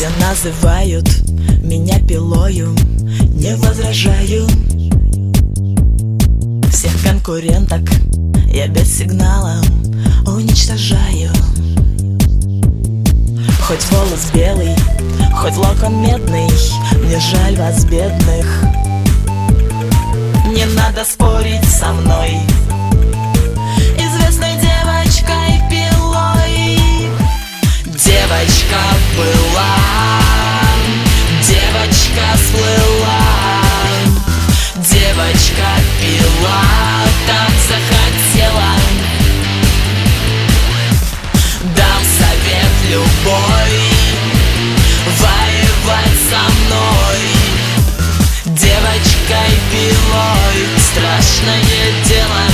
Все называют меня пилою, не возражаю. Всех конкуренток я без сигнала уничтожаю. Хоть волос белый, хоть локон медный, мне жаль вас, бедных. Не надо спорить со мной, известной девочкой пилой. Девочка была, девочка сплыла, девочка пила, так захотела. Дам совет любой, воевать со мной. Девочкой пилой, страшное дело.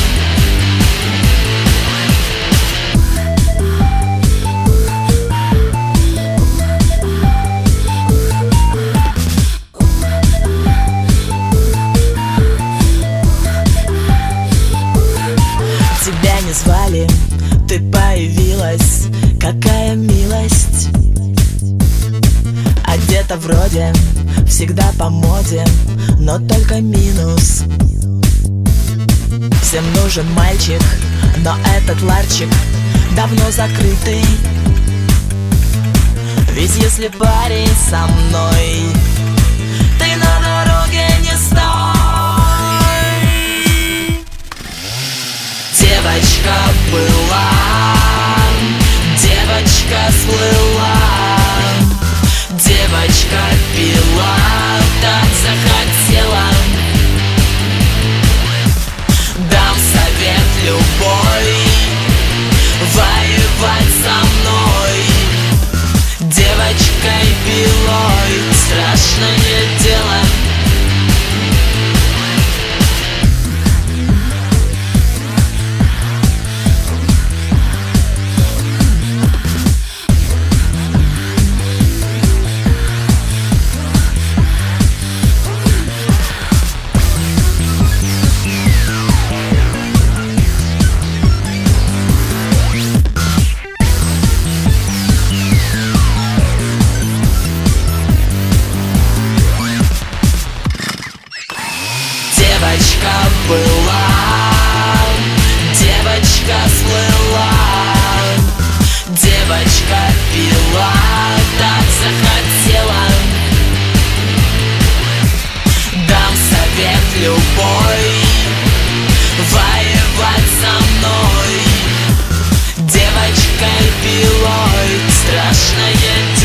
Тебя не звали, ты появилась, какая милость. Одета вроде, всегда по моде, но только минус. Всем нужен мальчик, но этот ларчик давно закрытый. Ведь если парень со мной, ты на дороге не стой. Девочка была, девочка сплыла, девочка пила, так захотела. Дам совет любой, воевать со мной. Девочкой пилой, страшное дело. Девочка была, девочка сплыла, девочка пила, так захотела. Дам совет любой, воевать со мной. Девочкой пилой, страшное дело.